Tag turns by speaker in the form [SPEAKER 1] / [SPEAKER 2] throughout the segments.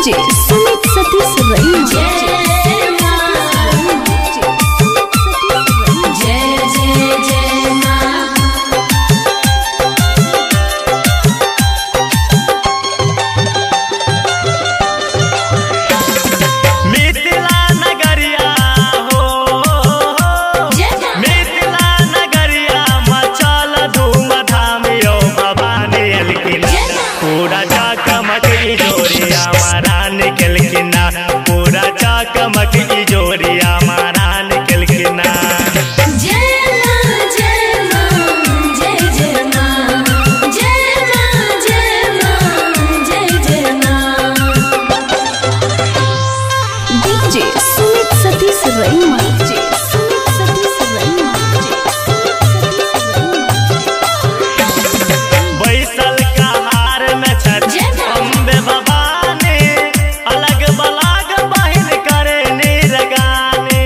[SPEAKER 1] DJ Sumit Satish रही।
[SPEAKER 2] चकमक इजोरिया मारा निकल के ना
[SPEAKER 1] डीजे सुमित सतीश रही।
[SPEAKER 2] बैसल का हार में छत अम्बे भवानी अलग बलाग बहिन करे निरगानी।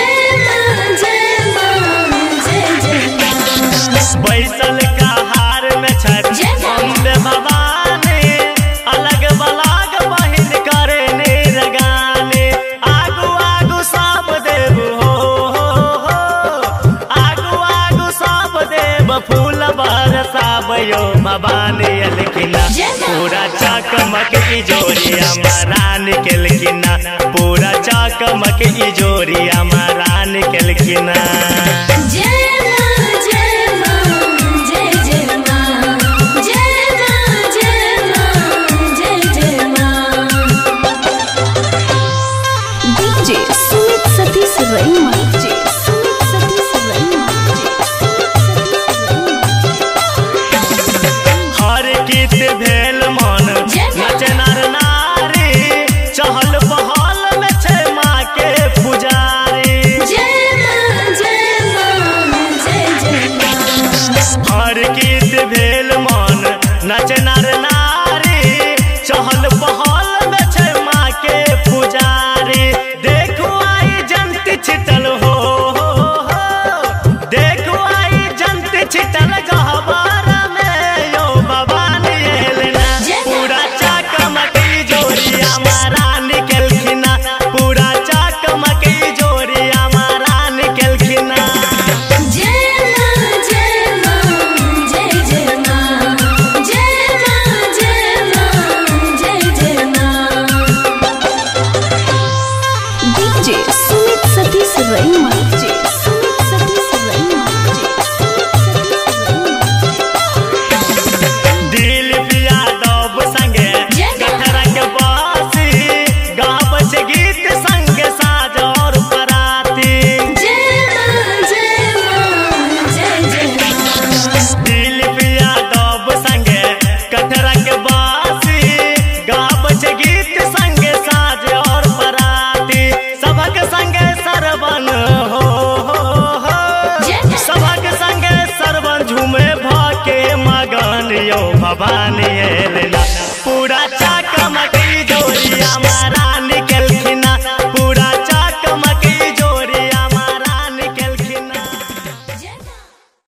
[SPEAKER 2] बैसल का हार में छत अम्बे भवानी अलग बलाग बहिन करे निरगानी। आगू आगू सब देव हो आगू आगू सब देव फूल बरसाबयो भवानी अलखिना। पूरा चकमक इजोरिया मारा निकल किना। पूरा चकमक इजोरिया मारा निकल किना।
[SPEAKER 1] डीजे सुमित सतीश रही।
[SPEAKER 2] हर गीत भेल मन नचे नर नारी चहल पहल में छै माँ के पुजारी। हर गीत भेल मन नचे नर नारी चहल पहल में छै माँ के पुजारी। देखो आई जंत छिटल हो देखो आई जंत छिटल गहबर में यो भवानी एलना। पूरा चकमक इजोरिया मारा निकल खिना। पूरा चकमक इजोरिया मारा निकल खिना।
[SPEAKER 1] डीजे सुमित सतीश रही।
[SPEAKER 2] दिल पिया दब संगे कठरक बासी गाब छे गीत संगे साज और पराती। दिल पिया दब संगे कठरक बासी गाब छे गीत संगे साज और पराती। सबक संगे सरवन हो सबक संगे सरवन झूमे भाके मगन यो भवानी एलना।